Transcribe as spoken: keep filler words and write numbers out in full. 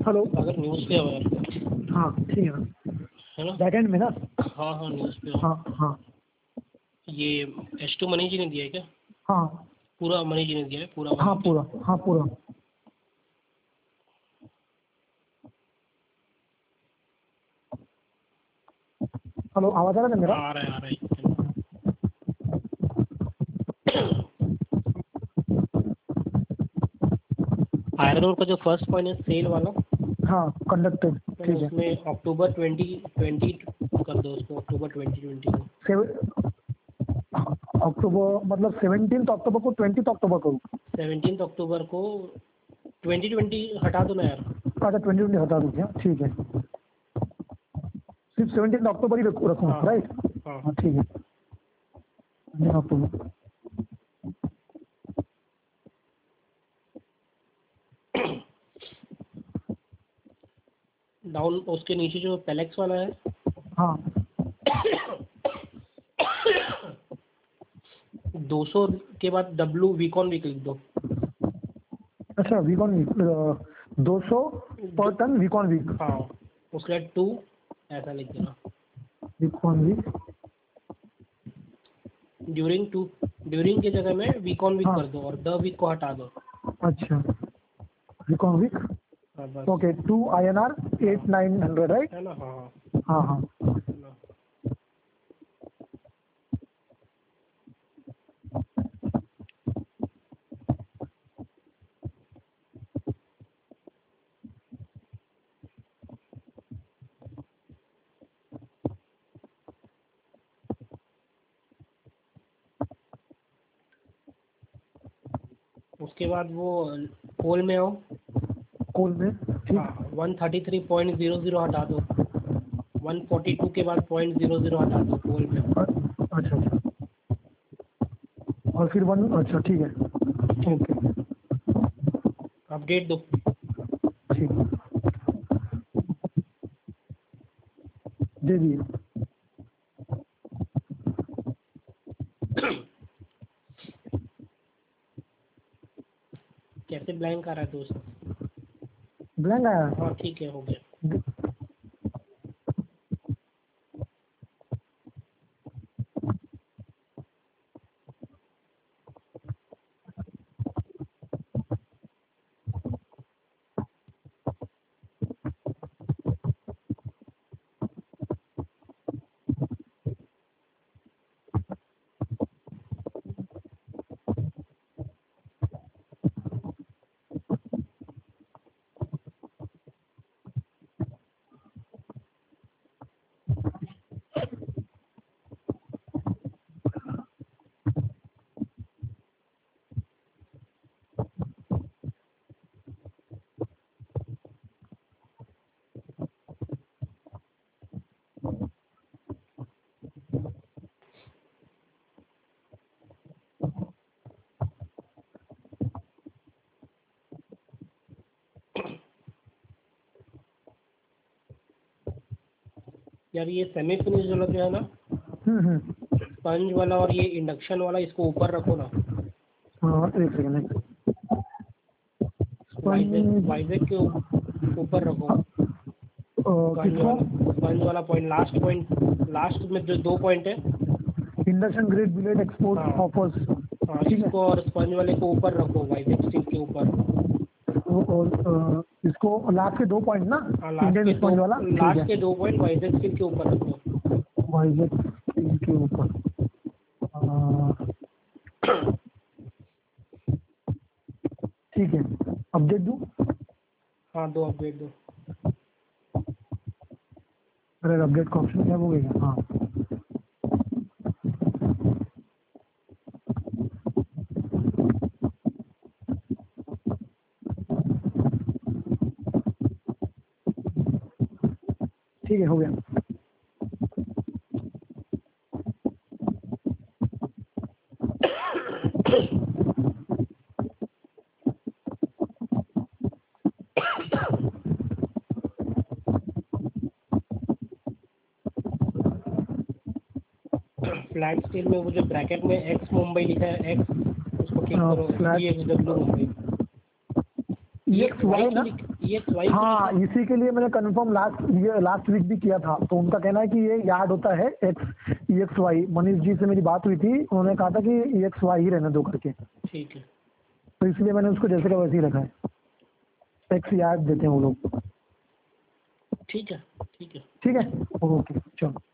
Hello. अगर news पे हो यार। हाँ ठीक है ना, है ना। बैकएंड में ना। हाँ हाँ न्यूज़ पे हो। हाँ हाँ ये एच टू मनी जी ने दिया है क्या? हाँ पूरा मनी जी ने दिया है पूरा हाँ वाला? पूरा, हाँ पूरा। हेलो, आवाज आ रहा है मेरा? हाँ, आ रहा है आ रहा है। आयरन ओर का जो फर्स्ट पॉइंट है सेल वाला, हाँ कंडक्टेड, तो ठीक है। उसमें अक्टूबर ट्वेंटी ट्वेंटी कर दो उसको, अक्टूबर ट्वेंटी ट्वेंटी को। सेवन अक्टूबर मतलब सेवनटीन अक्टूबर को ट्वेंटी अक्टूबर को? सेवनटीन अक्टूबर को ट्वेंटी ट्वेंटी हटा दो ना यार। अच्छा ट्वेंटी ट्वेंटी हटा दीजिए, ठीक है। सिर्फ सेवनटीन अक्टूबर ही रखूँ रखूँ, हाँ राइट? हाँ। हाँ ठीक है, अक्टूबर। डाउन उसके नीचे जो पेलेक्स वाला है, हाँ दो सौ के बाद डब्ल्यू वीकॉन वीक लिख दो। अच्छा वीकॉन वीक, दो सौ पर टन वीकॉन वीक। हाँ, उसके बाद टू ऐसा लिख देना। Week on week, during to, during की जगह में वीकॉन वीक हाँ कर दो और द वीक को हटा दो। अच्छा वीकॉन वीक, हाँ बस। Okay. To I N R eight nine hundred, right? है ना। हाँ हाँ हाँ हाँ है ना। उसके बाद वो कोल में आओ। कोल में, ठीक। हाँ, one thirty three point zero zero हटा दो। वन फोर्टी टू के बाद पॉइंट ज़ीरो ज़ीरो हटा दो कोल में। अ- अच्छा अच्छा, और फिर वन, अच्छा ठीक है, ओके अपडेट दो। ठीक, दे दिए। कैसे ब्लैंक आ रहा है दोस्त? ब्लैंक आया? हाँ ठीक है, हो गया। यार ये सेमी फिनिश वाला जो है ना, हम्म हम्म, स्पंज वाला और ये इंडक्शन वाला, इसको ऊपर रखो ना। हाँ एक सेकेंड, एक वाइजेक सेकेंड। वाइजेक के ऊपर रखो। स्पंज किसको? वाला, स्पंज वाला पॉइंट, लास्ट पॉइंट, लास्ट में जो दो पॉइंट है। इंडक्शन ग्रेड बिलेट एक्सपोर्ट हाँ ऑफर्स, हाँ, ठीक है। इसको और स्पंज वाले को ऊपर रखो, वाइजेक स्टील के ऊपर। वो- और अ, इसको लास्ट के दो पॉइंट ना, हाँ, लास्ट इंडियन के दो, स्पंज वाला, ठीक लास्ट है। के दो पॉइंट वाइजेक स्टील के ऊपर रखो। वाइजेक के ऊपर, अ, ठीक है। अपडेट दूँ? हाँ दो, अपडेट दो। अरे अपडेट का ऑप्शन क्या हो गया? हाँ ठीक है, हो गया। फ्लैट स्टील में वो जो ब्रैकेट में एक्स मुंबई लिखा है, एक्स, उसको ठीक करो, D flat, X W Mumbai. E X Y ना, ई एक्स वाई हाँ इसी के लिए मैंने कंफर्म लास्ट ये लास्ट वीक भी किया था। तो उनका कहना है कि ये याद होता है X E X Y. Manish ji से मेरी बात हुई थी, उन्होंने कहा था कि ई एक्स वाई ही रहने दो करके, ठीक है। तो इसलिए मैंने उसको जैसे का वैसे ही रखा है, एक्स याद देते हैं वो लोग। ठीक है ठीक है ठीक है ओके चलो।